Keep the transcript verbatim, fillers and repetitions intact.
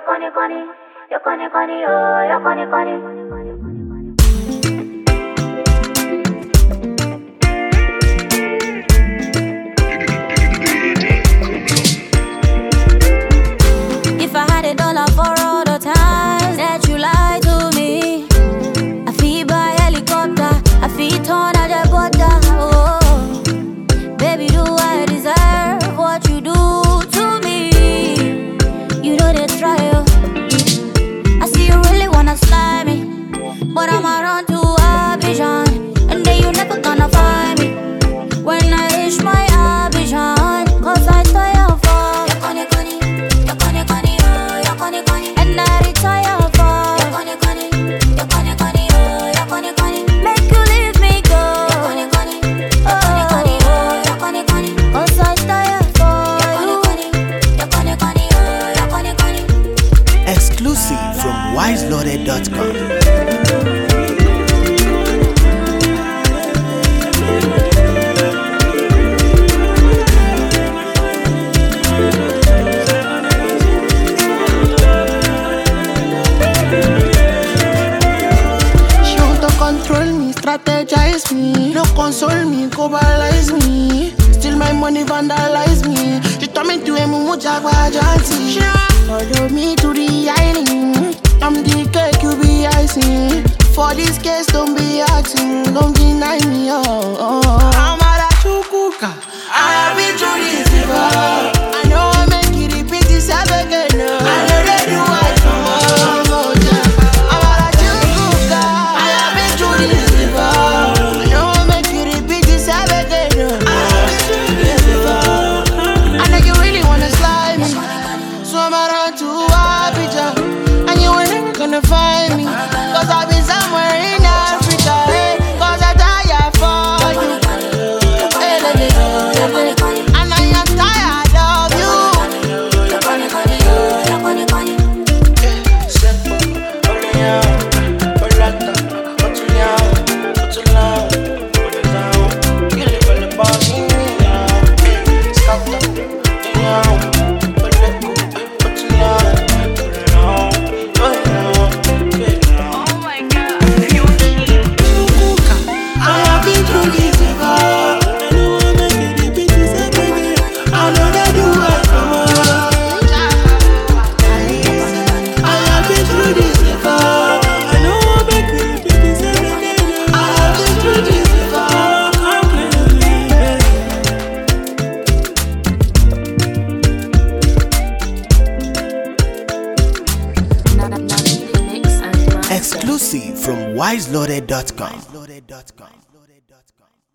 Yokoni koni, yokoni koni, oh, yokoni koni. If I had a dollar for all the times that you lied to me, I feel by helicopter, I feel torn out the border. Oh, baby, do I deserve what you do to me? You know they try, oh. I see you really wanna slide me, but I'm around to Abidjan, and then you never gonna find me when I reach my Abidjan, cause I tire for Yokoni koni, yokoni koni, oh, yokoni koni, and I retire for Yokoni koni, yokoni koni, oh, yokoni koni, make you leave me go Yokoni koni, yokoni koni, oh, yokoni koni, cause I tire for Yokoni koni, yokoni koni, oh, yokoni koni. Exclusive from wise loaded dot com. Control me, strategize me, no console me, cobalize me. Steal my money, vandalize me. She turn me to a mumu jagwa janty. Follow me to the island. I'm the cake, you be icing. For this case, don't be acting, don't deny me. Oh, oh, oh. I'm at a chukuka. I have been through this before. I know I make you repeat yourself again. I know that you are tomorrow. Find me, cause I've been somewhere in Africa, hey, cause I die for you, hey, hey, hey, hey. And I am tired of you. Exclusive from wise loaded dot com.